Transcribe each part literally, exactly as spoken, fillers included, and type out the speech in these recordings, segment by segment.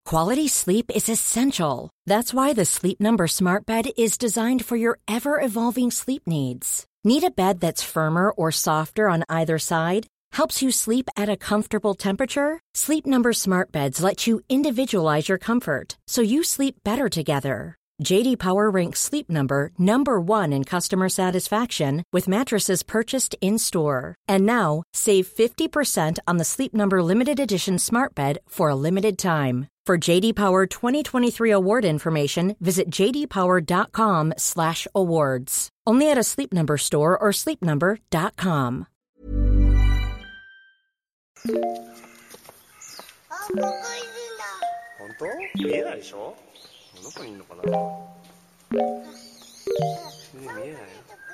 Quality sleep is essential. That's why the Sleep Number Smart Bed is designed for your ever-evolving sleep needs. Need a bed that's firmer or softer on either side? Helps you sleep at a comfortable temperature? Sleep Number Smart Beds let you individualize your comfort, so you sleep better together. J D Power ranks Sleep Number number one in customer satisfaction with mattresses purchased in-store. And now, save fifty percent on the Sleep Number Limited Edition Smart Bed for a limited time. For J D Power twenty twenty-three award information, visit j d power dot com slash awards. Only at a Sleep Number store or sleep number dot com. あ、ここいるんだ。本当？見えないでしょ？どこにいるのかな？見えないよ。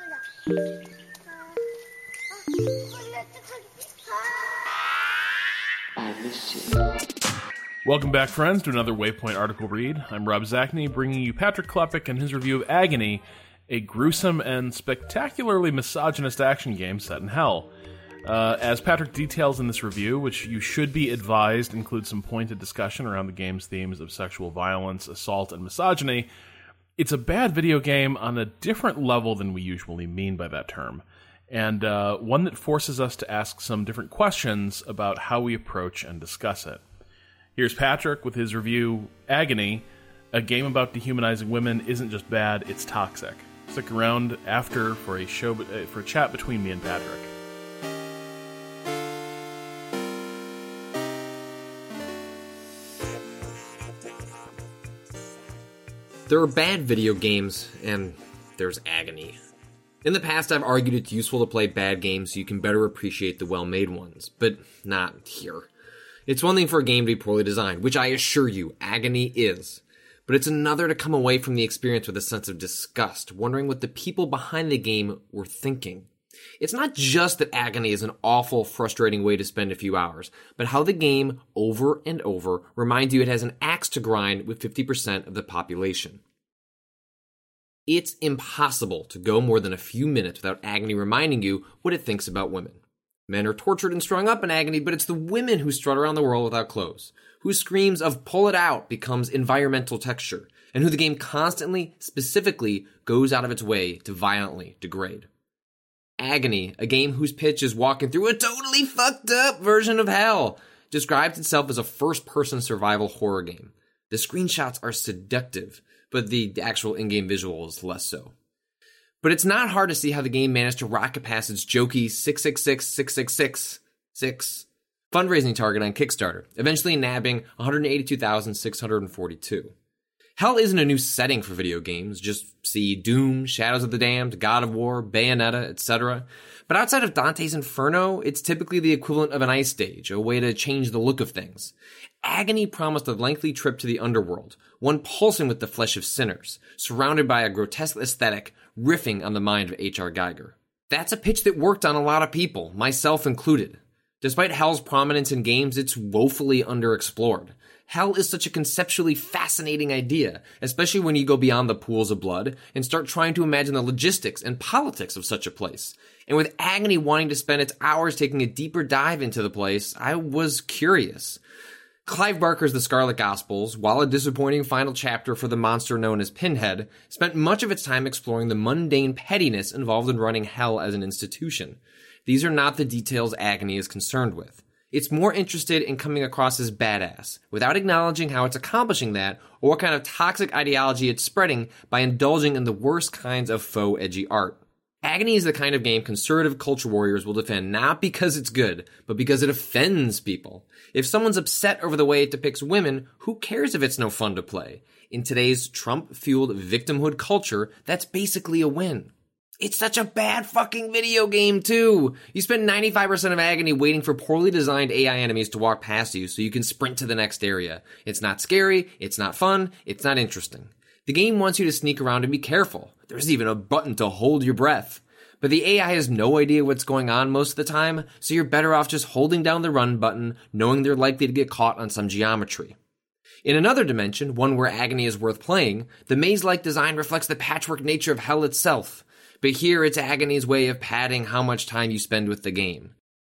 I miss you. Welcome back, friends, to another Waypoint article read. I'm Rob Zacny, bringing you Patrick Klepek and his review of Agony, a gruesome and spectacularly misogynist action game set in hell. Uh, as Patrick details in this review, which you should be advised includes some pointed discussion around the game's themes of sexual violence, assault, and misogyny, it's a bad video game on a different level than we usually mean by that term, and uh, one that forces us to ask some different questions about how we approach and discuss it. Here's Patrick with his review, Agony, a game about dehumanizing women isn't just bad, it's toxic. Stick around after for a show for a chat between me and Patrick. There are bad video games, and there's Agony. In the past, I've argued it's useful to play bad games so you can better appreciate the well-made ones, but not here. It's one thing for a game to be poorly designed, which I assure you, Agony is. But it's another to come away from the experience with a sense of disgust, wondering what the people behind the game were thinking. It's not just that Agony is an awful, frustrating way to spend a few hours, but how the game, over and over, reminds you it has an axe to grind with fifty percent of the population. It's impossible to go more than a few minutes without Agony reminding you what it thinks about women. Men are tortured and strung up in Agony, but it's the women who strut around the world without clothes, whose screams of pull it out becomes environmental texture, and who the game constantly, specifically, goes out of its way to violently degrade. Agony, a game whose pitch is walking through a totally fucked up version of hell, describes itself as a first-person survival horror game. The screenshots are seductive, but the actual in-game visual is less so. But it's not hard to see how the game managed to rocket past its jokey six six six six six six six fundraising target on Kickstarter, eventually nabbing one hundred eighty-two thousand six hundred forty-two. Hell isn't a new setting for video games, just see Doom, Shadows of the Damned, God of War, Bayonetta, et cetera. But outside of Dante's Inferno, it's typically the equivalent of an ice stage, a way to change the look of things. Agony promised a lengthy trip to the underworld, one pulsing with the flesh of sinners, surrounded by a grotesque aesthetic riffing on the mind of H R. Geiger. That's a pitch that worked on a lot of people, myself included. Despite Hell's prominence in games, it's woefully underexplored. Hell is such a conceptually fascinating idea, especially when you go beyond the pools of blood and start trying to imagine the logistics and politics of such a place. And with Agony wanting to spend its hours taking a deeper dive into the place, I was curious. Clive Barker's The Scarlet Gospels, while a disappointing final chapter for the monster known as Pinhead, spent much of its time exploring the mundane pettiness involved in running Hell as an institution. These are not the details Agony is concerned with. It's more interested in coming across as badass, without acknowledging how it's accomplishing that, or what kind of toxic ideology it's spreading by indulging in the worst kinds of faux edgy art. Agony is the kind of game conservative culture warriors will defend not because it's good, but because it offends people. If someone's upset over the way it depicts women, who cares if it's no fun to play? In today's Trump-fueled victimhood culture, that's basically a win. It's such a bad fucking video game, too. You spend ninety-five percent of Agony waiting for poorly designed A I enemies to walk past you so you can sprint to the next area. It's not scary, it's not fun, it's not interesting. The game wants you to sneak around and be careful. There's even a button to hold your breath. But the A I has no idea what's going on most of the time, so you're better off just holding down the run button, knowing they're likely to get caught on some geometry. In another dimension, one where Agony is worth playing, the maze-like design reflects the patchwork nature of Hell itself. But here it's Agony's way of padding how much time you spend with the game.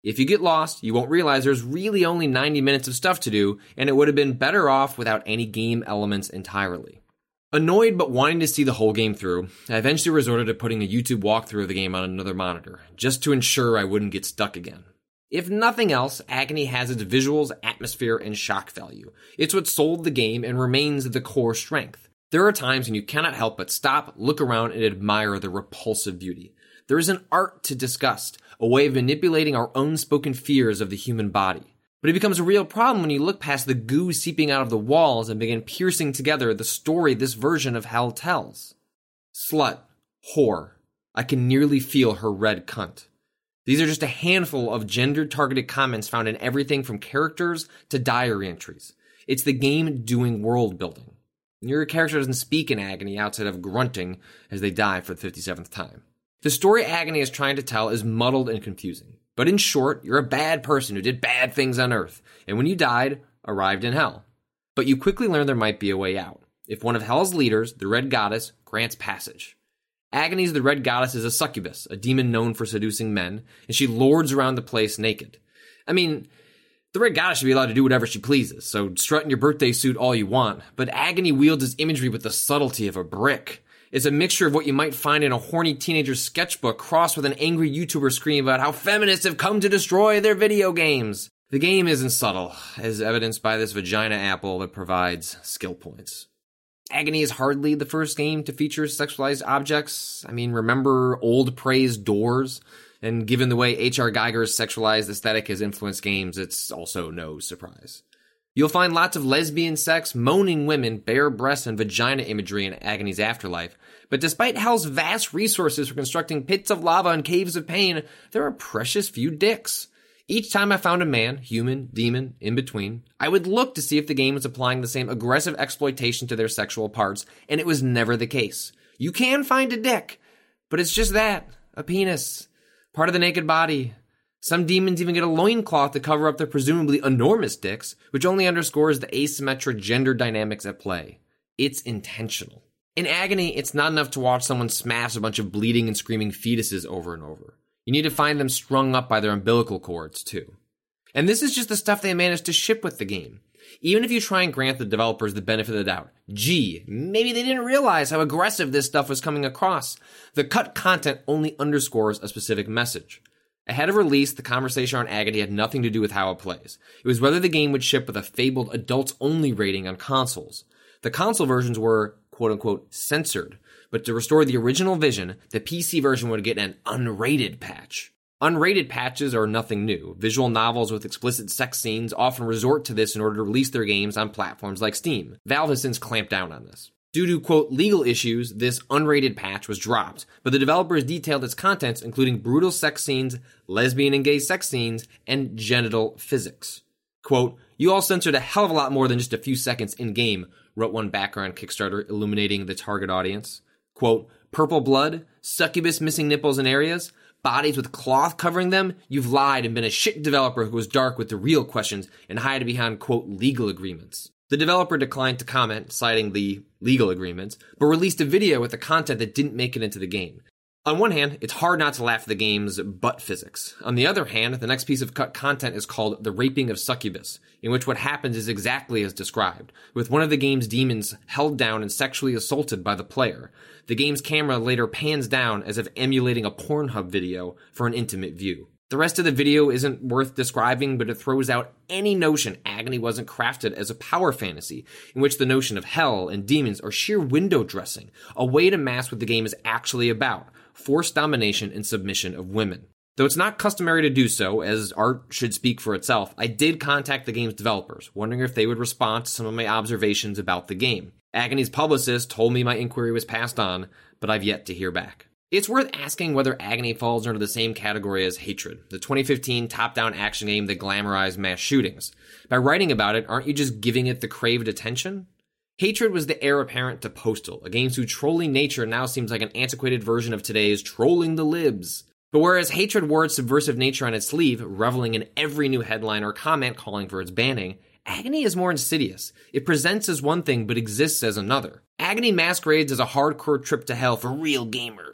If you get lost, you won't realize there's really only ninety minutes of stuff to do, and it would have been better off without any game elements entirely. Annoyed but wanting to see the whole game through, I eventually resorted to putting a YouTube walkthrough of the game on another monitor, just to ensure I wouldn't get stuck again. If nothing else, Agony has its visuals, atmosphere, and shock value. It's what sold the game and remains the core strength. There are times when you cannot help but stop, look around, and admire the repulsive beauty. There is an art to disgust, a way of manipulating our unspoken fears of the human body. But it becomes a real problem when you look past the goo seeping out of the walls and begin piercing together the story this version of hell tells. Slut. Whore. I can nearly feel her red cunt. These are just a handful of gender-targeted comments found in everything from characters to diary entries. It's the game doing world building. Your character doesn't speak in Agony outside of grunting as they die for the fifty-seventh time. The story Agony is trying to tell is muddled and confusing. But in short, you're a bad person who did bad things on Earth, and when you died, arrived in Hell. But you quickly learn there might be a way out, if one of Hell's leaders, the Red Goddess, grants passage. Agony's the Red Goddess is a succubus, a demon known for seducing men, and she lords around the place naked. I mean, the Red Goddess should be allowed to do whatever she pleases, so strut in your birthday suit all you want, but Agony wields its imagery with the subtlety of a brick. It's a mixture of what you might find in a horny teenager's sketchbook crossed with an angry YouTuber screaming about how feminists have come to destroy their video games. The game isn't subtle, as evidenced by this vagina apple that provides skill points. Agony is hardly the first game to feature sexualized objects. I mean, remember old praised Doors? And given the way H R Geiger's sexualized aesthetic has influenced games, it's also no surprise. You'll find lots of lesbian sex, moaning women, bare breasts, and vagina imagery in Agony's Afterlife. But despite Hell's vast resources for constructing pits of lava and caves of pain, there are precious few dicks. Each time I found a man, human, demon, in between, I would look to see if the game was applying the same aggressive exploitation to their sexual parts, and it was never the case. You can find a dick, but it's just that, a penis, part of the naked body. Some demons even get a loincloth to cover up their presumably enormous dicks, which only underscores the asymmetric gender dynamics at play. It's intentional. In Agony, it's not enough to watch someone smash a bunch of bleeding and screaming fetuses over and over. You need to find them strung up by their umbilical cords, too. And this is just the stuff they managed to ship with the game. Even if you try and grant the developers the benefit of the doubt, gee, maybe they didn't realize how aggressive this stuff was coming across. The cut content only underscores a specific message. Ahead of release, the conversation on Agony had nothing to do with how it plays. It was whether the game would ship with a fabled adults-only rating on consoles. The console versions were, quote-unquote, censored, but to restore the original vision, the P C version would get an unrated patch. Unrated patches are nothing new. Visual novels with explicit sex scenes often resort to this in order to release their games on platforms like Steam. Valve has since clamped down on this. Due to, quote, legal issues, this unrated patch was dropped, but the developers detailed its contents, including brutal sex scenes, lesbian and gay sex scenes, and genital physics. Quote, you all censored a hell of a lot more than just a few seconds in-game, wrote one backer on Kickstarter, illuminating the target audience. Quote, purple blood, succubus missing nipples in areas, bodies with cloth covering them, you've lied and been a shit developer who was dark with the real questions and hid behind, quote, legal agreements. The developer declined to comment, citing the legal agreements, but released a video with the content that didn't make it into the game. On one hand, it's hard not to laugh at the game's butt physics. On the other hand, the next piece of cut content is called The Raping of Succubus, in which what happens is exactly as described, with one of the game's demons held down and sexually assaulted by the player. The game's camera later pans down as if emulating a Pornhub video for an intimate view. The rest of the video isn't worth describing, but it throws out any notion Agony wasn't crafted as a power fantasy, in which the notion of hell and demons are sheer window dressing, a way to mask what the game is actually about, forced domination and submission of women. Though it's not customary to do so, as art should speak for itself, I did contact the game's developers, wondering if they would respond to some of my observations about the game. Agony's publicist told me my inquiry was passed on, but I've yet to hear back. It's worth asking whether Agony falls under the same category as Hatred, the twenty fifteen top-down action game that glamorized mass shootings. By writing about it, aren't you just giving it the craved attention? Hatred was the heir apparent to Postal, a game whose trolling nature now seems like an antiquated version of today's trolling the libs. But whereas Hatred wore its subversive nature on its sleeve, reveling in every new headline or comment calling for its banning, Agony is more insidious. It presents as one thing but exists as another. Agony masquerades as a hardcore trip to hell for real gamers.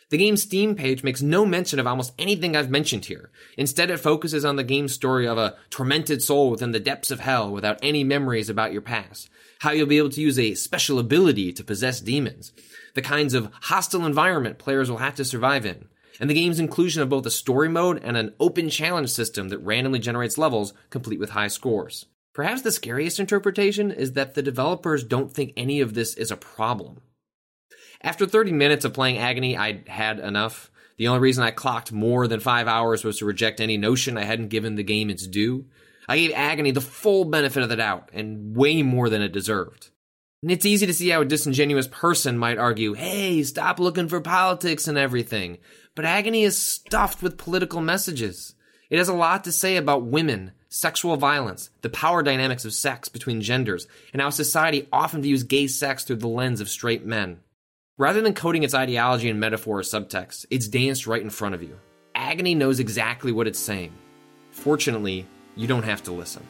The game's Steam page makes no mention of almost anything I've mentioned here. Instead, it focuses on the game's story of a tormented soul within the depths of hell without any memories about your past. How you'll be able to use a special ability to possess demons. The kinds of hostile environment players will have to survive in. And the game's inclusion of both a story mode and an open challenge system that randomly generates levels, complete with high scores. Perhaps the scariest interpretation is that the developers don't think any of this is a problem. After thirty minutes of playing Agony, I'd had enough. The only reason I clocked more than five hours was to reject any notion I hadn't given the game its due. I gave Agony the full benefit of the doubt, and way more than it deserved. And it's easy to see how a disingenuous person might argue, hey, stop looking for politics and everything. But Agony is stuffed with political messages. It has a lot to say about women, sexual violence, the power dynamics of sex between genders, and how society often views gay sex through the lens of straight men. Rather than coding its ideology in metaphor or subtext, it's danced right in front of you. Agony knows exactly what it's saying. Fortunately, you don't have to listen.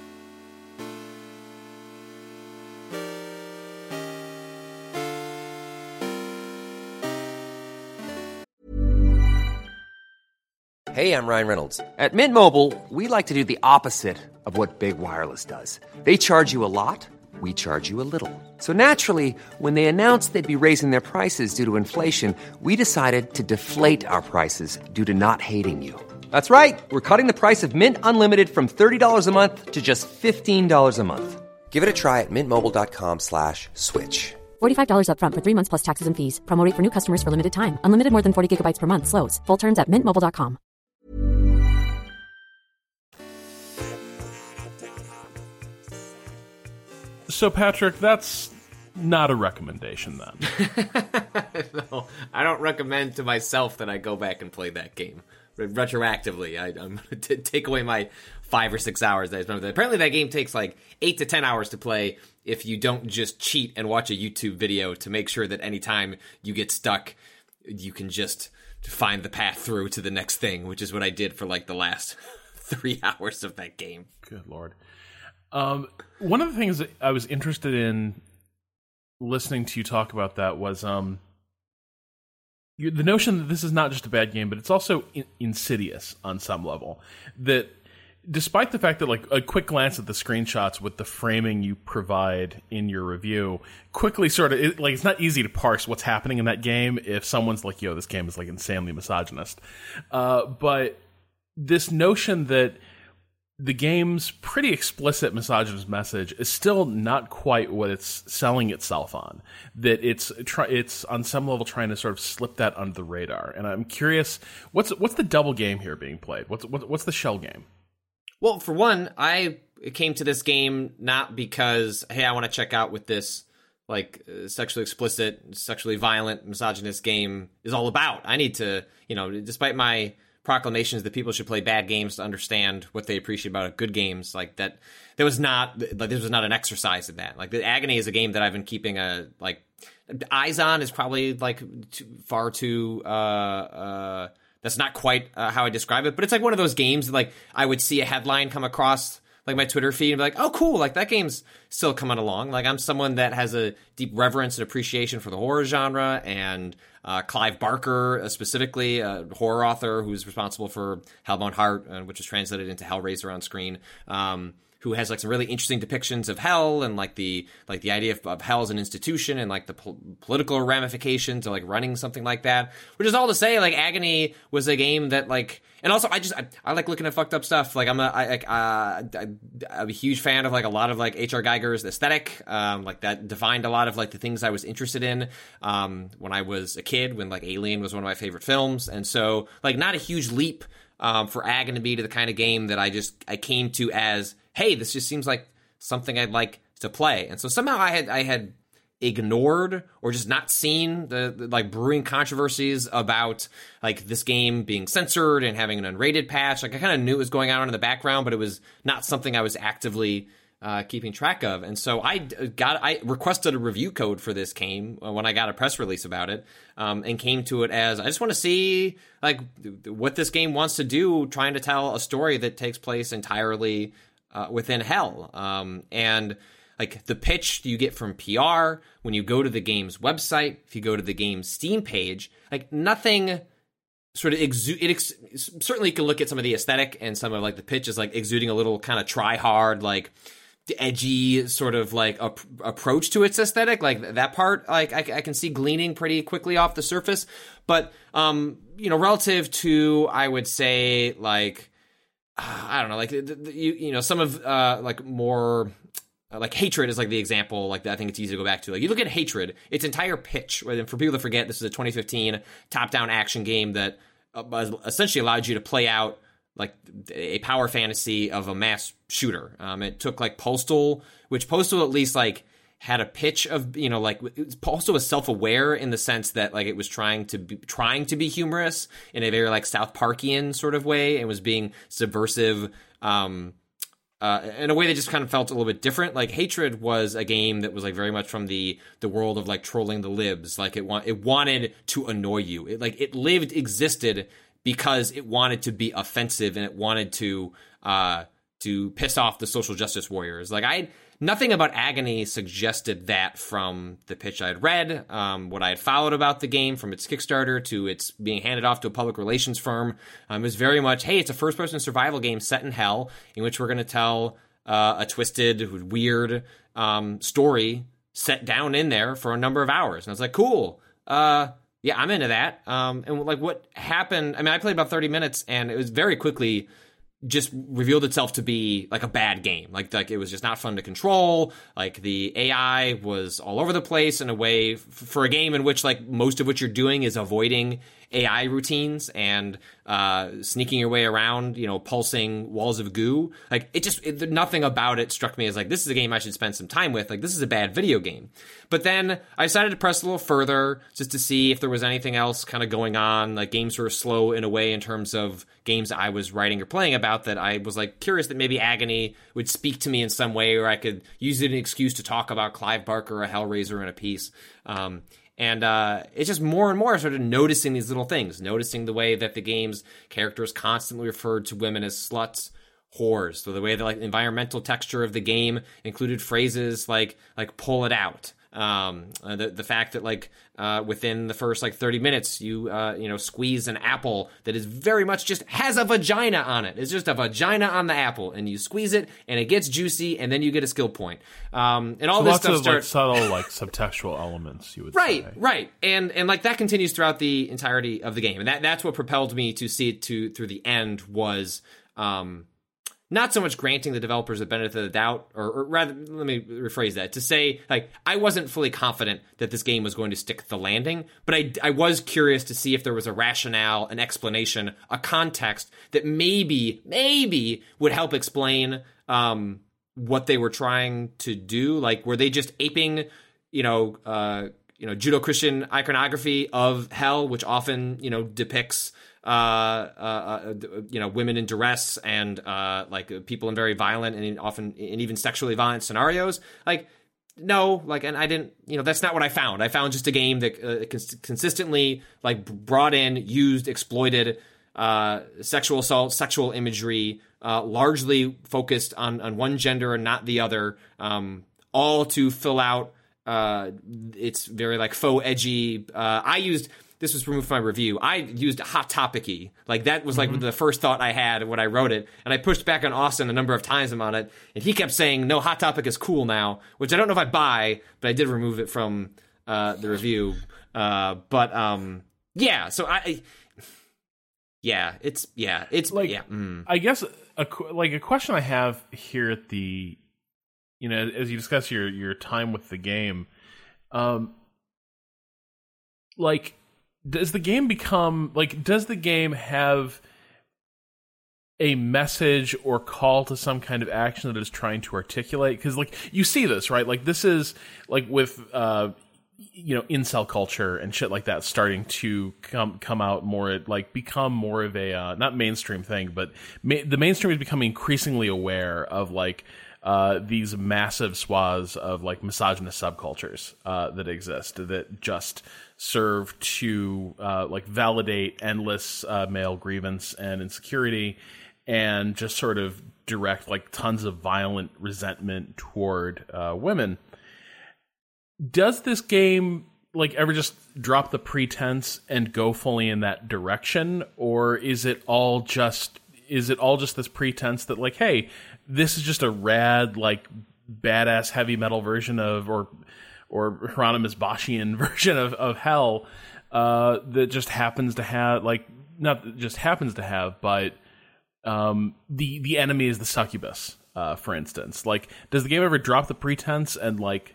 Hey, I'm Ryan Reynolds. At Mint Mobile, we like to do the opposite of what Big Wireless does. They charge you a lot. We charge you a little. So naturally, when they announced they'd be raising their prices due to inflation, we decided to deflate our prices due to not hating you. That's right. We're cutting the price of Mint Unlimited from thirty dollars a month to just fifteen dollars a month. Give it a try at mintmobile.com slash switch. forty-five dollars up front for three months plus taxes and fees. Promo rate for new customers for limited time. Unlimited more than forty gigabytes per month. Slows full terms at mint mobile dot com. So, Patrick, that's not a recommendation then. No, I don't recommend to myself that I go back and play that game. Retroactively, I, I'm going to take away my five or six hours that I spent with it. Apparently that game takes like eight to ten hours to play if you don't just cheat and watch a YouTube video to make sure that anytime you get stuck, you can just find the path through to the next thing, which is what I did for like the last three hours of that game. Good Lord. Um, one of the things that I was interested in listening to you talk about that was um, you, the notion that this is not just a bad game, but it's also in, insidious on some level. That despite the fact that like a quick glance at the screenshots with the framing you provide in your review quickly sort of it, like it's not easy to parse what's happening in that game if someone's like, yo, this game is like insanely misogynist. Uh, but this notion that the game's pretty explicit misogynist message is still not quite what it's selling itself on. That it's try, it's on some level trying to sort of slip that under the radar. And I'm curious, what's what's the double game here being played? What's what, what's the shell game? Well, for one, I came to this game not because, hey, I want to check out what this like uh, sexually explicit, sexually violent, misogynist game is all about. I need to, you know, despite my proclamations that people should play bad games to understand what they appreciate about good games, like that there was not like this was not an exercise in that. Like the Agony is a game that I've been keeping a like eyes on is probably like too, far too uh uh that's not quite uh, how I describe it, but it's like one of those games that, like, I would see a headline come across like my Twitter feed and be like, oh cool, like that game's still coming along. Like I'm someone that has a deep reverence and appreciation for the horror genre, and Uh, Clive Barker, uh, specifically, a horror author who's responsible for Hellbound Heart, uh, which was translated into Hellraiser on screen, um, who has like some really interesting depictions of hell and like the like the idea of, of hell as an institution and like the po- political ramifications of like running something like that. Which is all to say, like Agony was a game that like, and also I just I, I like looking at fucked up stuff. Like I'm a I, uh, I, I'm a huge fan of like a lot of like H R Geiger's aesthetic. Um, like that defined a lot of like the things I was interested in um, when I was a kid. When like Alien was one of my favorite films, and so like not a huge leap um, for Agony to be to the kind of game that I just I came to as, hey, this just seems like something I'd like to play. And so somehow I had I had ignored or just not seen the, the like brewing controversies about like this game being censored and having an unrated patch. Like I kind of knew it was going on in the background, but it was not something I was actively uh, keeping track of. And so I got I requested a review code for this game when I got a press release about it, um, and came to it as I just want to see like what this game wants to do, trying to tell a story that takes place entirely Uh, within hell. Um, and like the pitch you get from P R, when you go to the game's website, if you go to the game's Steam page, like nothing sort of exude. It ex- certainly you can look at some of the aesthetic and some of like the pitch is like exuding a little kind of try hard, like edgy sort of like a, approach to its aesthetic. Like that part, like I, I can see gleaning pretty quickly off the surface. But um, you know, relative to, I would say like uh, I don't know, like the, the, you you know some of uh like more. Like Hatred is like the example, like I think it's easy to go back to. Like you look at Hatred, its entire pitch, and for people to forget, this is a twenty fifteen top-down action game that uh, essentially allowed you to play out like a power fantasy of a mass shooter. Um, it took like Postal, which Postal at least like had a pitch of, you know, like Postal was self-aware in the sense that like it was trying to be trying to be humorous in a very like South Parkian sort of way, and was being subversive. Um, Uh, in a way that just kind of felt a little bit different. Like Hatred was a game that was like very much from the the world of like trolling the libs. Like it want it wanted to annoy you. It like it lived existed because it wanted to be offensive, and it wanted to uh to piss off the social justice warriors. Like I nothing about Agony suggested that from the pitch I had read, um, what I had followed about the game from its Kickstarter to its being handed off to a public relations firm. Um, it was very much, hey, it's a first-person survival game set in hell in which we're going to tell uh, a twisted, weird um, story set down in there for a number of hours. And I was like, cool. Uh, yeah, I'm into that. Um, and like what happened, I mean, I played about thirty minutes, and it was very quickly just revealed itself to be like a bad game. Like, like it was just not fun to control. Like the A I was all over the place in a way f- for a game in which like most of what you're doing is avoiding A I routines and uh, sneaking your way around, you know, pulsing walls of goo. Like it just, it, nothing about it struck me as like, this is a game I should spend some time with. Like this is a bad video game. But then I decided to press a little further just to see if there was anything else kind of going on. Like games were slow in a way in terms of games I was writing or playing about, that I was like curious that maybe Agony would speak to me in some way, or I could use it as an excuse to talk about Clive Barker, a Hellraiser in a piece. Um, And uh, it's just more and more sort of noticing these little things, noticing the way that the game's characters constantly referred to women as sluts, whores. So the way the like environmental texture of the game included phrases like like "pull it out." Um, uh, the the fact that like uh, within the first like thirty minutes you uh, you know squeeze an apple that is very much just has a vagina on it. It's just a vagina on the apple, and you squeeze it and it gets juicy, and then you get a skill point. Um, and all so this lots stuff of starts like, subtle like subtextual elements. You would right, say. right, and and like that continues throughout the entirety of the game, and that that's what propelled me to see it to through the end was. Um, Not so much granting the developers the benefit of the doubt, or, or rather, let me rephrase that, to say, like, I wasn't fully confident that this game was going to stick the landing, but I, I was curious to see if there was a rationale, an explanation, a context that maybe, maybe would help explain um, what they were trying to do. Like, were they just aping, you know, uh, you know, Judeo-Christian iconography of hell, which often, you know, depicts Uh, uh, uh, you know, women in duress and uh, like people in very violent and often and even sexually violent scenarios. Like, no, like, and I didn't, you know, that's not what I found. I found just a game that uh, cons- consistently like brought in, used, exploited uh, sexual assault, sexual imagery, uh, largely focused on on one gender and not the other, um, all to fill out uh, its very like faux edgy. Uh, I used. This was removed from my review. I used Hot Topic-y. Like, that was, like, mm-hmm. the first thought I had when I wrote it. And I pushed back on Austin a number of times on it. And he kept saying, no, Hot Topic is cool now. Which I don't know if I buy, but I did remove it from uh, the review. Uh, but, um, yeah. So, I... Yeah, it's... Yeah, it's... Like, yeah. Mm. I guess, a, like, a question I have here at the... You know, as you discuss your, your time with the game, um, like... Does the game become, like, does the game have a message or call to some kind of action that it is trying to articulate? Because, like, you see this, right? Like, this is, like, with, uh, you know, incel culture and shit like that starting to come come out more, like, become more of a, uh, not mainstream thing, but ma- the mainstream is becoming increasingly aware of, like, Uh, these massive swaths of like misogynist subcultures uh, that exist that just serve to uh, like validate endless uh, male grievance and insecurity, and just sort of direct like tons of violent resentment toward uh, women. Does this game like ever just drop the pretense and go fully in that direction, or is it all just is it all just this pretense that like, hey, this is just a rad like badass heavy metal version of or or Hieronymus Boschian version of, of hell uh, that just happens to have like not that just happens to have, but um, the the enemy is the succubus, uh, for instance. Like, does the game ever drop the pretense and like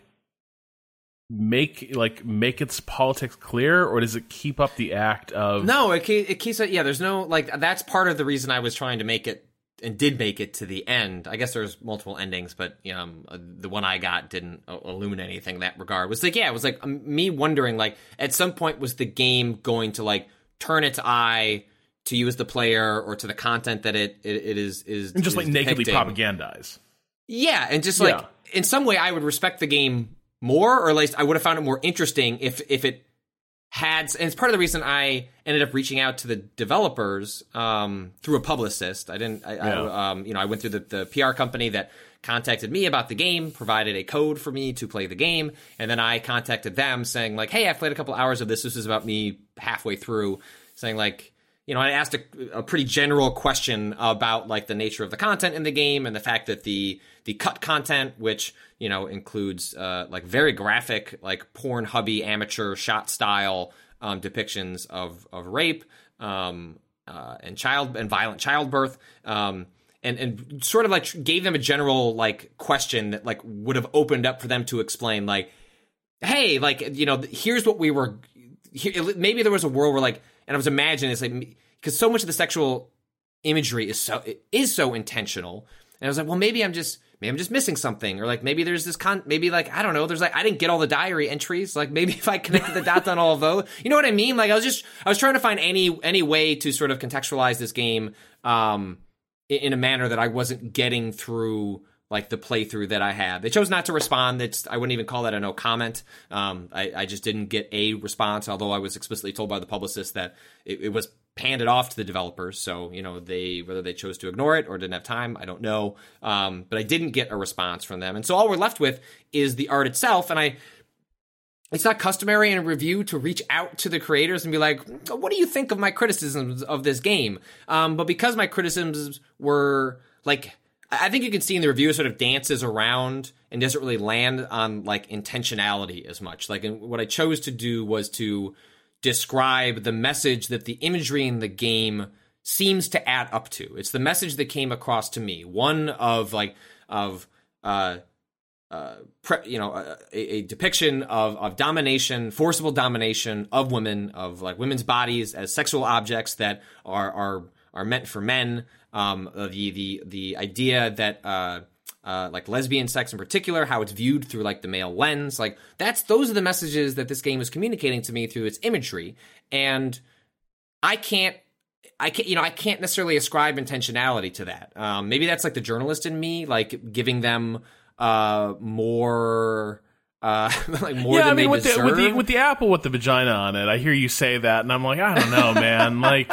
make like make its politics clear, or does it keep up the act of no it, it keeps it yeah there's no like that's part of the reason I was trying to make it and did make it to the end. I guess there's multiple endings, but you know um, the one I got didn't illuminate anything in that regard. It was like yeah it was like um, me wondering like at some point was the game going to like turn its eye to you as the player or to the content that it it, it is is and just is like nakedly depicting. propagandize yeah and just like yeah. in some way I would respect the game more, or at least I would have found it more interesting if if it had, and it's part of the reason I ended up reaching out to the developers um, through a publicist. I didn't, I, yeah. I um, you know, I went through the, the P R company that contacted me about the game, provided a code for me to play the game, and then I contacted them saying like, hey, I've played a couple hours of this. This is about me halfway through, saying like, you know, I asked a, a pretty general question about like the nature of the content in the game and the fact that the the cut content, which you know includes uh, like very graphic, like Pornhubby amateur shot style um, depictions of of rape um, uh, and child and violent childbirth, um, and and sort of like gave them a general like question that like would have opened up for them to explain like, hey, like you know, here's what we were. Here, maybe there was a world where like. And I was imagining it's like because so much of the sexual imagery is so it is so intentional, and I was like, well, maybe I'm just maybe I'm just missing something, or like maybe there's this con maybe like I don't know, there's like I didn't get all the diary entries, like maybe if I connected the dots on all of those, you know what I mean? Like I was just I was trying to find any any way to sort of contextualize this game um, in, in a manner that I wasn't getting through. Like the playthrough that I had. They chose not to respond. It's, I wouldn't even call that a no comment. Um, I, I just didn't get a response, although I was explicitly told by the publicist that it, it was handed off to the developers. So, you know, they whether they chose to ignore it or didn't have time, I don't know. Um, but I didn't get a response from them. And so all we're left with is the art itself. And I, it's not customary in a review to reach out to the creators and be like, what do you think of my criticisms of this game? Um, but because my criticisms were like, I think you can see in the review it sort of dances around and doesn't really land on like intentionality as much. Like, and what I chose to do was to describe the message that the imagery in the game seems to add up to. It's the message that came across to me. One of like of uh, uh, pre- you know, a, a depiction of of domination, forcible domination of women, of like women's bodies as sexual objects that are are are meant for men. Um, the the the idea that uh, uh, like lesbian sex in particular, how it's viewed through like the male lens, like that's those are the messages that this game is communicating to me through its imagery, and I can't, I can't, you know, I can't necessarily ascribe intentionality to that. Um, maybe that's like the journalist in me, like giving them uh, more. Uh, like more yeah, than I mean, they with deserve. the, with the with the apple with the vagina on it, I hear you say that, and I'm like, I don't know, man, like.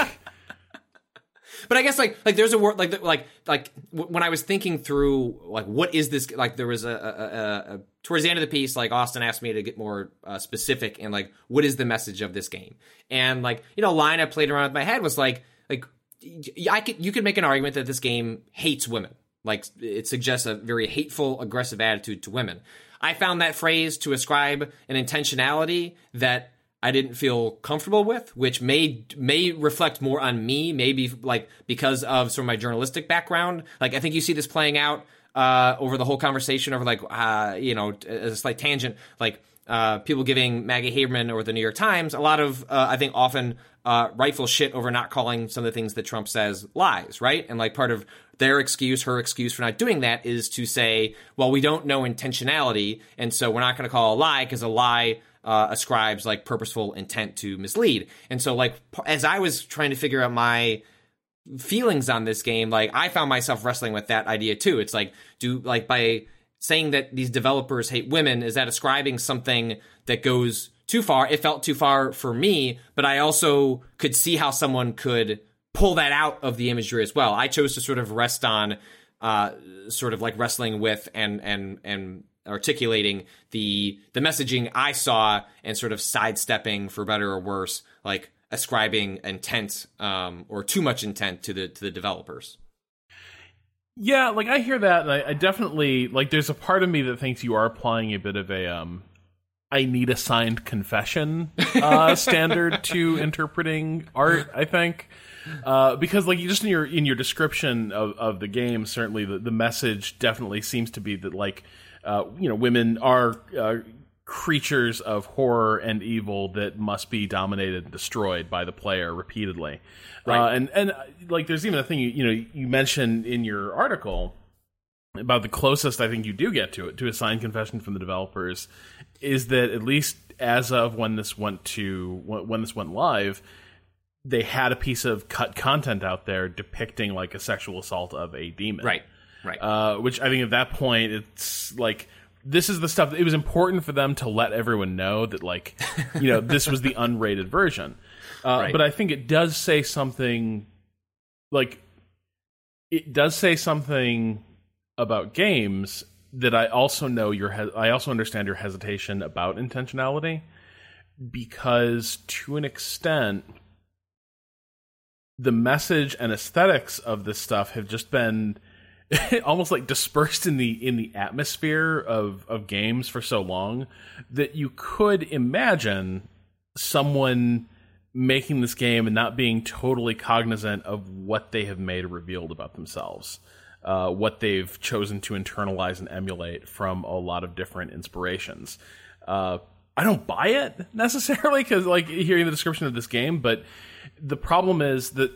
But I guess like like there's a word like like like when I was thinking through like what is this, like there was a, a, a, a towards the end of the piece, like Austin asked me to get more uh, specific and like what is the message of this game, and like you know a line I played around with my head was like like I could you could make an argument that this game hates women, like it suggests a very hateful, aggressive attitude to women. I found that phrase to ascribe an intentionality that I didn't feel comfortable with, which may may reflect more on me, maybe like because of sort of my journalistic background. Like I think you see this playing out uh, over the whole conversation over like uh, you know as a slight tangent, like uh, people giving Maggie Haberman or the New York Times a lot of uh, I think often uh, rightful shit over not calling some of the things that Trump says lies, right? And like part of their excuse, her excuse for not doing that is to say, well, we don't know intentionality, and so we're not going to call a lie because a lie. Uh, ascribes like purposeful intent to mislead. And so like as I was trying to figure out my feelings on this game, like I found myself wrestling with that idea too. It's like, do like by saying that these developers hate women, is that ascribing something that goes too far? It felt too far for me, but I also could see how someone could pull that out of the imagery as well. I chose to sort of rest on uh, sort of like wrestling with and and and articulating the the messaging I saw and sort of sidestepping, for better or worse, like ascribing intent um, or too much intent to the to the developers. Yeah, like I hear that, and I, I definitely like. There's a part of me that thinks you are applying a bit of a um, I need a signed confession uh, standard to interpreting art. I think uh, because like you just in your in your description of, of the game, certainly the, the message definitely seems to be that like uh, you know women are uh, creatures of horror and evil that must be dominated and destroyed by the player repeatedly. Right. Uh, and, and like, there's even a thing, you, you know, you mentioned in your article about the closest I think you do get to it, to a signed confession from the developers, is that at least as of when this went to, when this went live, they had a piece of cut content out there depicting like a sexual assault of a demon. Right. Right. Uh, which I think at that point, it's like, this is the stuff, it was important for them to let everyone know that like, you know, this was the unrated version. Uh, right. But I think it does say something, like, it does say something about games that I also know your, he- I also understand your hesitation about intentionality, because to an extent, the message and aesthetics of this stuff have just been almost like dispersed in the in the atmosphere of, of games for so long that you could imagine someone making this game and not being totally cognizant of what they have made or revealed about themselves, uh, what they've chosen to internalize and emulate from a lot of different inspirations. Uh, I don't buy it necessarily, because like hearing the description of this game, but the problem is that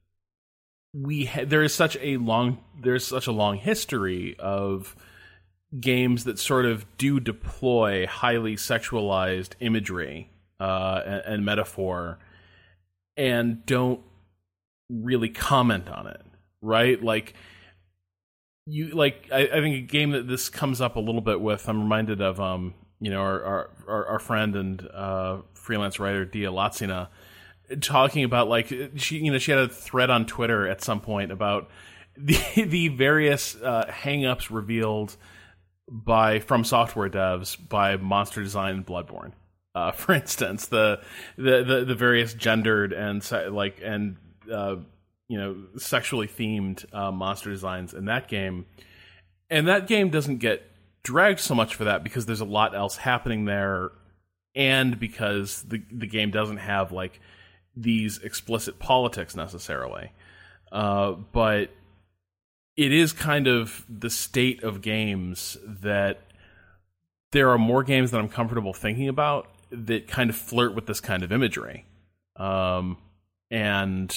we ha- there is such a long there's such a long history of games that sort of do deploy highly sexualized imagery uh, and, and metaphor, and don't really comment on it, right? Like you, like I, I think a game that this comes up a little bit with. I'm reminded of, um, you know, our our, our friend and uh, freelance writer Dia Latsina talking about like she, you know, she had a thread on Twitter at some point about the the various uh, hang-ups revealed by from software devs by Monster Design and Bloodborne. Uh, for instance, the, the, the, the various gendered and se- like and uh, you know sexually themed uh, monster designs in that game, and that game doesn't get dragged so much for that because there's a lot else happening there, and because the the game doesn't have like these explicit politics necessarily, uh, but it is kind of the state of games that there are more games that I'm comfortable thinking about that kind of flirt with this kind of imagery. Um, and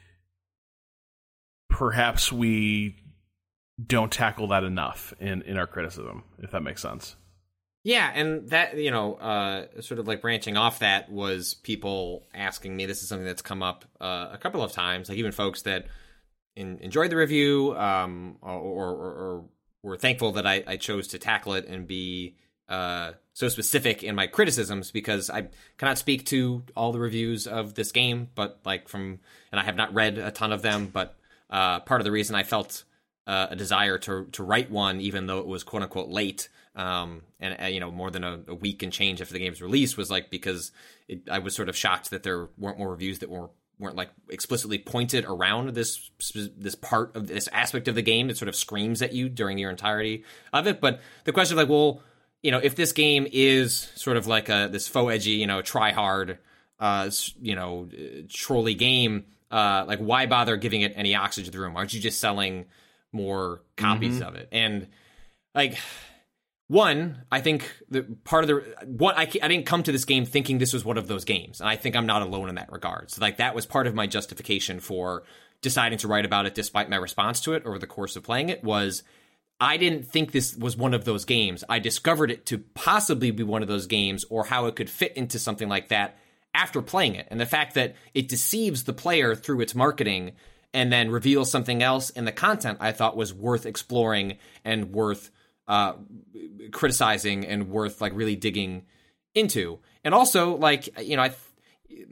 perhaps we don't tackle that enough in, in our criticism, if that makes sense. Yeah, and that, you know, uh, sort of like branching off that was people asking me, this is something that's come up uh, a couple of times, like even folks that in, enjoyed the review um, or, or, or were thankful that I, I chose to tackle it and be uh, so specific in my criticisms, because I cannot speak to all the reviews of this game, but like from, and I have not read a ton of them, but uh, part of the reason I felt uh, a desire to to write one, even though it was quote unquote late, um, and uh, you know, more than a, a week and change after the game's release, was like because it, I was sort of shocked that there weren't more reviews that were weren't like explicitly pointed around this this part of this aspect of the game that sort of screams at you during your entirety of it. But the question of like, well, you know, if this game is sort of like a this faux edgy, you know, try hard, uh, you know, trolley game, uh, like why bother giving it any oxygen to the room? Aren't you just selling more copies mm-hmm. of it? And like, one, I think the part of the what I, I didn't come to this game thinking this was one of those games, and I think I'm not alone in that regard. So like that was part of my justification for deciding to write about it, despite my response to it over the course of playing it, was I didn't think this was one of those games. I discovered it to possibly be one of those games, or how it could fit into something like that after playing it. And the fact that it deceives the player through its marketing and then reveals something else in the content, I thought was worth exploring and worth uh, criticizing and worth like really digging into. And also, like, you know, I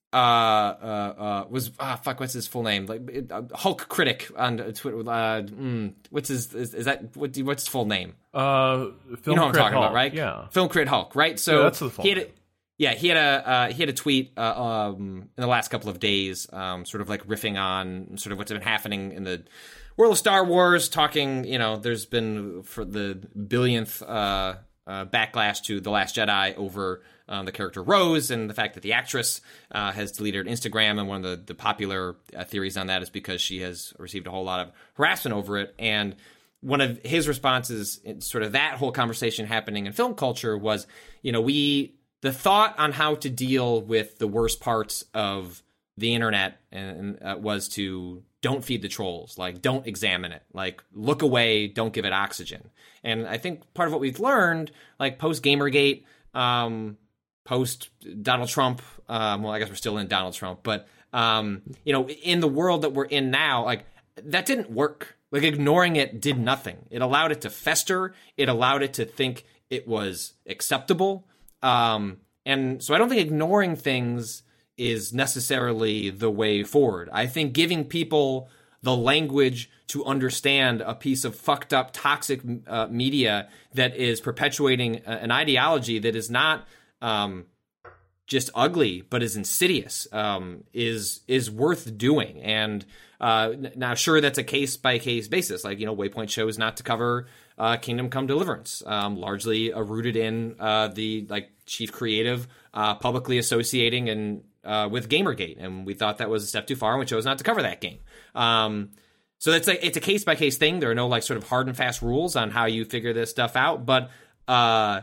uh, uh, uh, was ah fuck, what's his full name? Like uh, Hulk critic on Twitter. Uh, mm, what's his is, is that what? What's his full name? Uh, film you know what I'm talking Hulk, about, right? Yeah, Film Crit Hulk, right? So yeah, that's the full he had name. a, yeah, he had a uh, he had a tweet uh, um, in the last couple of days, um, sort of like riffing on sort of what's been happening in the world of Star Wars, talking. You know, there's been for the billionth uh, uh, backlash to The Last Jedi over. Um, the character Rose, and the fact that the actress uh, has deleted her Instagram, and one of the, the popular uh, theories on that is because she has received a whole lot of harassment over it. And one of his responses, in sort of that whole conversation happening in film culture, was, you know, we the thought on how to deal with the worst parts of the internet and uh, was to don't feed the trolls, like don't examine it, like look away, don't give it oxygen. And I think part of what we've learned, like post Gamergate. Um, Post Donald Trump, um, well, I guess we're still in Donald Trump, but um, you know, in the world that we're in now, like that didn't work. Like ignoring it did nothing. It allowed it to fester. It allowed it to think it was acceptable. Um, and so I don't think ignoring things is necessarily the way forward. I think giving people the language to understand a piece of fucked up, toxic uh, media that is perpetuating an ideology that is not Um, just ugly, but is insidious, um, is is worth doing. And uh, now, sure, that's a case by case basis. Like, you know, Waypoint chose not to cover uh, Kingdom Come Deliverance, um, largely uh, rooted in uh, the like chief creative uh, publicly associating and uh, with Gamergate, and we thought that was a step too far, and we chose not to cover that game. Um, so it's like it's a case by case thing. There are no like sort of hard and fast rules on how you figure this stuff out, but. Uh,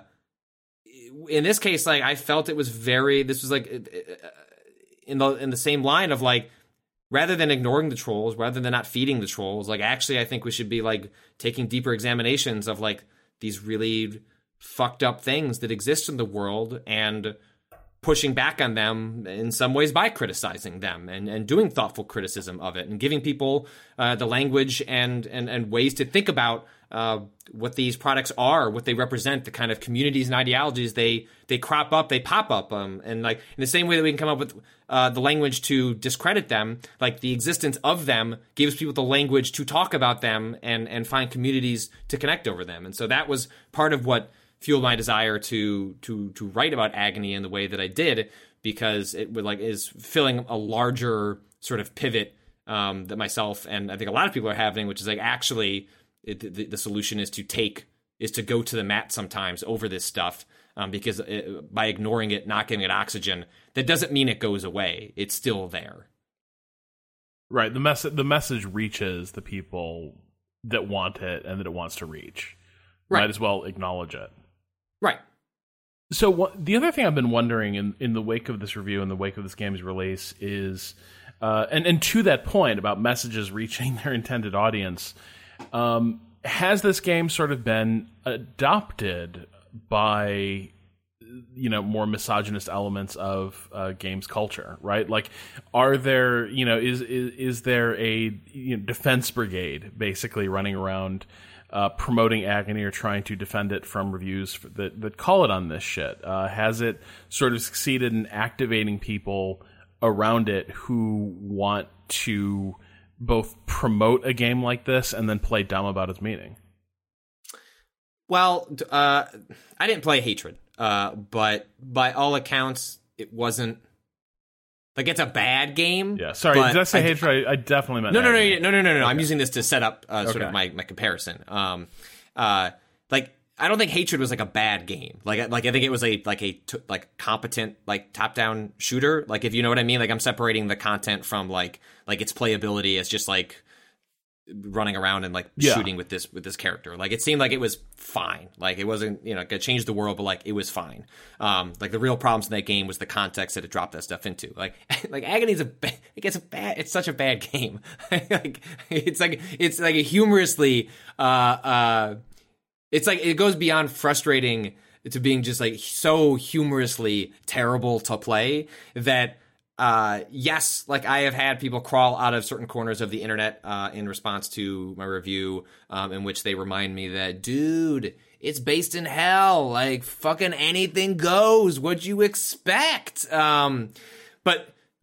In this case, like I felt it was very. This was like in the in the same line of like, rather than ignoring the trolls, rather than not feeding the trolls, like actually, I think we should be like taking deeper examinations of like these really fucked up things that exist in the world and pushing back on them in some ways by criticizing them and, and doing thoughtful criticism of it and giving people uh, the language and, and and ways to think about. Uh, what these products are, what they represent, the kind of communities and ideologies they they crop up, they pop up, um, and like in the same way that we can come up with uh, the language to discredit them, like the existence of them gives people the language to talk about them and and find communities to connect over them. And so that was part of what fueled my desire to to to write about Agony in the way that I did, because it would like is filling a larger sort of pivot um, that myself and I think a lot of people are having, which is like actually. It, the, the solution is to take is to go to the mat sometimes over this stuff um, because it, by ignoring it, not giving it oxygen, that doesn't mean it goes away. It's still there. Right. The message the message reaches the people that want it and that it wants to reach. Right. Might as well acknowledge it. Right. So what, the other thing I've been wondering in, in the wake of this review, in the wake of this game's release, is uh, and and to that point about messages reaching their intended audience. Um, has this game sort of been adopted by, you know, more misogynist elements of uh, games culture, right? Like, are there, you know, is is, is there a you know, defense brigade basically running around uh, promoting Agony or trying to defend it from reviews that, that call it on this shit? Uh, has it sort of succeeded in activating people around it who want to both promote a game like this and then play dumb about its meaning? Well, uh, I didn't play Hatred, uh, but by all accounts, it wasn't like it's a bad game. Yeah, sorry, did I say I, Hatred? I, I definitely meant no, no, no, no, no, no, no, no. Okay. I'm using this to set up uh, sort okay. of my, my comparison. Um, uh, like I don't think Hatred was like a bad game. Like, like I think it was a like a t- like competent like top down shooter. Like if you know what I mean. Like I'm separating the content from like like its playability as just like running around and like yeah. shooting with this with this character. Like it seemed like it was fine. Like it wasn't you know it change the world, but like it was fine. Um, like the real problems in that game was the context that it dropped that stuff into. Like like Agony's a ba- it gets a bad. It's such a bad game. like it's like it's like a humorously. Uh, uh, It's like it goes beyond frustrating to being just like so humorously terrible to play that uh, yes, like I have had people crawl out of certain corners of the internet uh, in response to my review um, in which they remind me that, dude, it's based in hell. Like fucking anything goes. What'd you expect? Um, but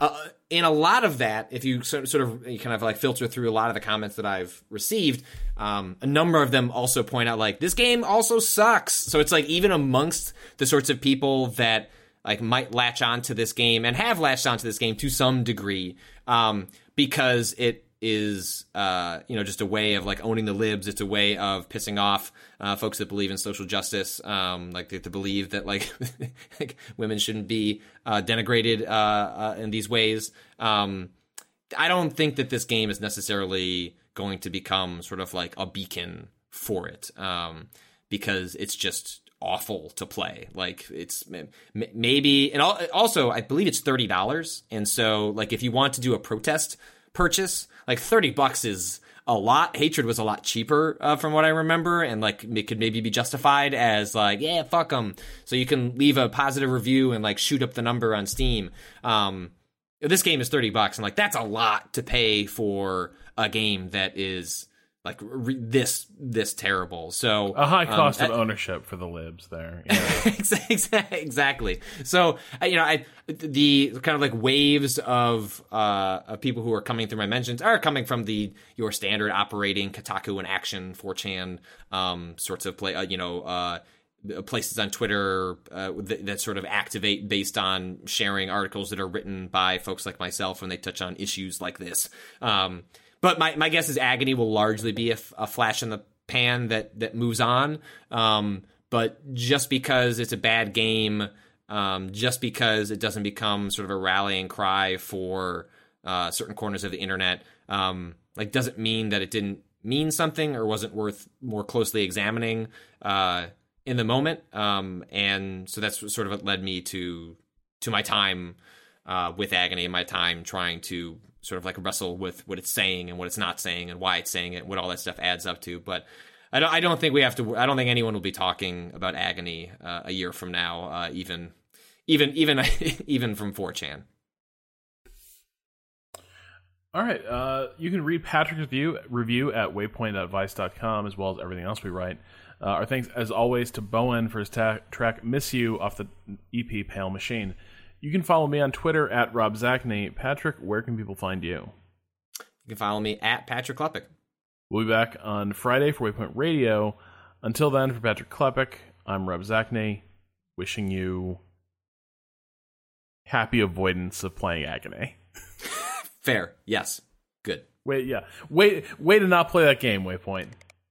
uh, in a lot of that, if you sort, sort of you kind of like filter through a lot of the comments that I've received, um, a number of them also point out like this game also sucks. So it's like even amongst the sorts of people that like might latch onto this game and have latched onto this game to some degree, um, because it is, uh, you know, just a way of like owning the libs. It's a way of pissing off uh, folks that believe in social justice, um, like they have to believe that like, like women shouldn't be uh, denigrated uh, uh, in these ways. Um, I don't think that this game is necessarily going to become sort of like a beacon for it, um, because it's just awful to play. Like it's maybe, and also I believe it's thirty dollars. And so like if you want to do a protest purchase, like thirty bucks is a lot. Hatred was a lot cheaper uh, from what I remember, and like it could maybe be justified as like, yeah, fuck them. So you can leave a positive review and like shoot up the number on Steam. Um, this game is thirty bucks, and like that's a lot to pay for a game that is like re- this this terrible. So a high cost um, of ownership for the libs there. Yeah. Exactly. So you know, I the kind of like waves of uh of people who are coming through my mentions are coming from the your standard operating Kotaku and Action, four chan um sorts of play. Uh, you know. uh places on Twitter uh, that, that sort of activate based on sharing articles that are written by folks like myself when they touch on issues like this. Um, but my, my guess is Agony will largely be a, a flash in the pan that, that moves on. Um, but just because it's a bad game, um, just because it doesn't become sort of a rallying cry for uh, certain corners of the internet, um, like doesn't mean that it didn't mean something or wasn't worth more closely examining uh, in the moment. Um, and so that's sort of what led me to to my time uh, with Agony and my time trying to sort of like wrestle with what it's saying and what it's not saying and why it's saying it, what all that stuff adds up to. But I don't, I don't think we have to, I don't think anyone will be talking about Agony uh, a year from now, uh, even, even, even, even from four chan. All right. Uh, you can read Patrick's review, review at waypoint dot vice dot com, as well as everything else we write. Uh, our thanks, as always, to Bowen for his ta- track Miss You off the E P Pale Machine. You can follow me on Twitter at Rob Zachney. Patrick, where can people find you? You can follow me at Patrick Klepek. We'll be back on Friday for Waypoint Radio. Until then, for Patrick Klepek, I'm Rob Zachney, wishing you happy avoidance of playing Agony. Fair. Yes. Good. Wait, yeah. Wait, way to not play that game, Waypoint.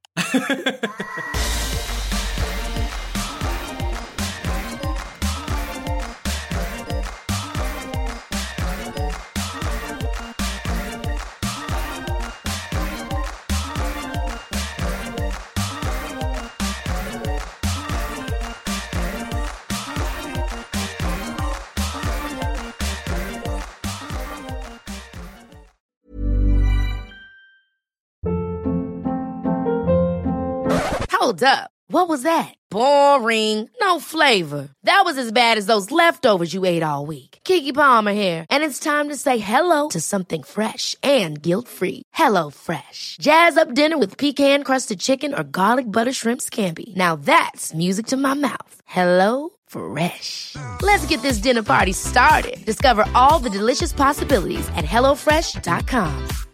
Hold up. What was that? Boring. No flavor. That was as bad as those leftovers you ate all week. Keke Palmer here. And it's time to say hello to something fresh and guilt-free. Hello Fresh. Jazz up dinner with pecan-crusted chicken or garlic butter shrimp scampi. Now that's music to my mouth. Hello Fresh. Let's get this dinner party started. Discover all the delicious possibilities at hello fresh dot com.